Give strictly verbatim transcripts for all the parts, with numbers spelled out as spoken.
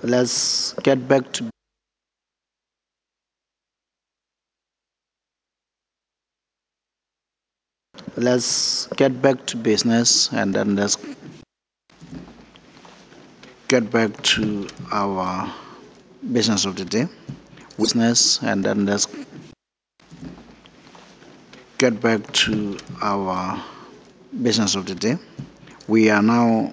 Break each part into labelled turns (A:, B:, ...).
A: let's get back to let's get back to business, and then let's get back to our business of the day. Business, and then let's get back to our business of the day. We are now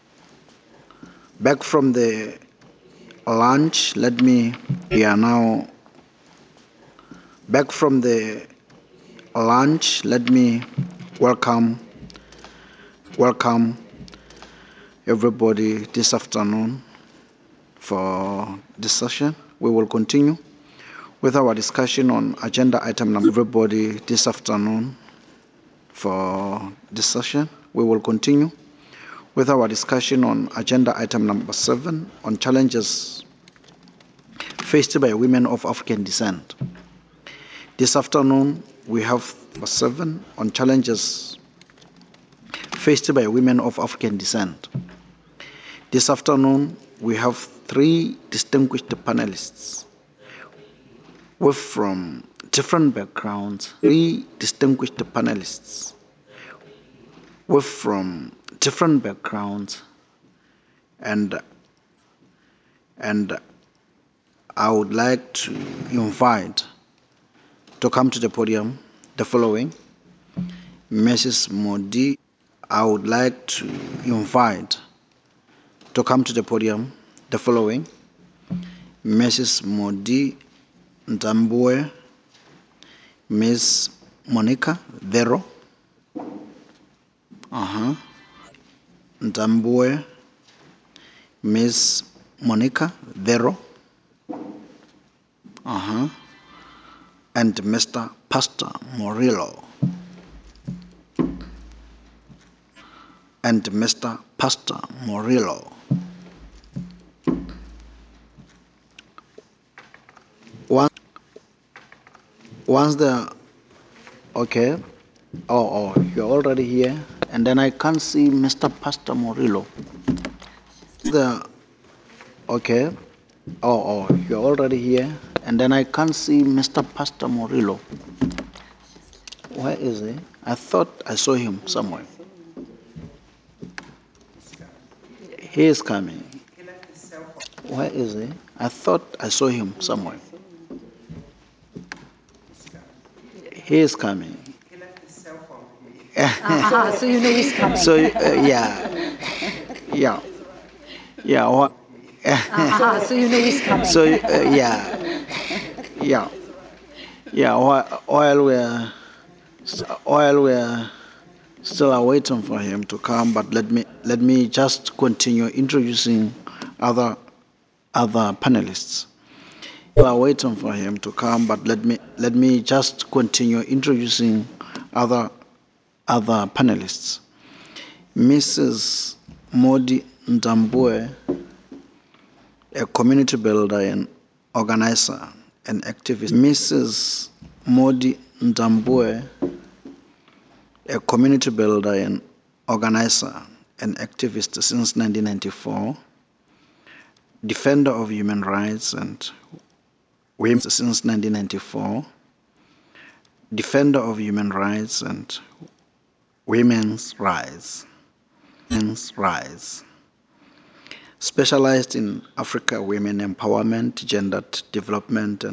A: back from the lunch. Let me. We are now back from the lunch. Let me welcome welcome everybody this afternoon for this session. We will continue with our discussion on agenda item number. Everybody this afternoon for this session. We will continue with our discussion on agenda item number seven on challenges faced by women of African descent. This afternoon we have number seven on challenges faced by women of African descent. This afternoon we have three distinguished panelists with from different backgrounds, three distinguished panelists with from different backgrounds, and and I would like to invite to come to the podium the following: Missus Modi. I would like to invite to come to the podium the following: Missus Modi Ntambue, Miss Monica Vero, uh-huh, Ntambue, Miss Monica Vero, uh-huh, and Mister Pastor Morillo, and Mister Pastor Morillo. Once, once the okay, oh, oh, you're already here, and then I can't see Mister Pastor Morillo. The okay, oh, oh, you're already here, and then I can't see Mister Pastor Morillo. Where is he? I thought I saw him somewhere. He is coming. Where is he? I thought I saw him somewhere. He is coming.
B: Uh-huh, so you know he's coming.
A: So uh, yeah, yeah, yeah. What?
B: Uh-huh, so you know he's coming.
A: So uh, yeah, yeah, yeah. While, while we're while we're still are waiting for him to come, but let me let me just continue introducing other other panelists. We are waiting for him to come, but let me let me just continue introducing other other panelists. Missus Modi Ntambue, a community builder and organizer and activist. Missus Modi Ntambue, a community builder and organizer and activist since nineteen ninety-four, defender of human rights and women since nineteen ninety-four, defender of human rights and women's rights, women's rights, specialized in Africa women empowerment, gender development, and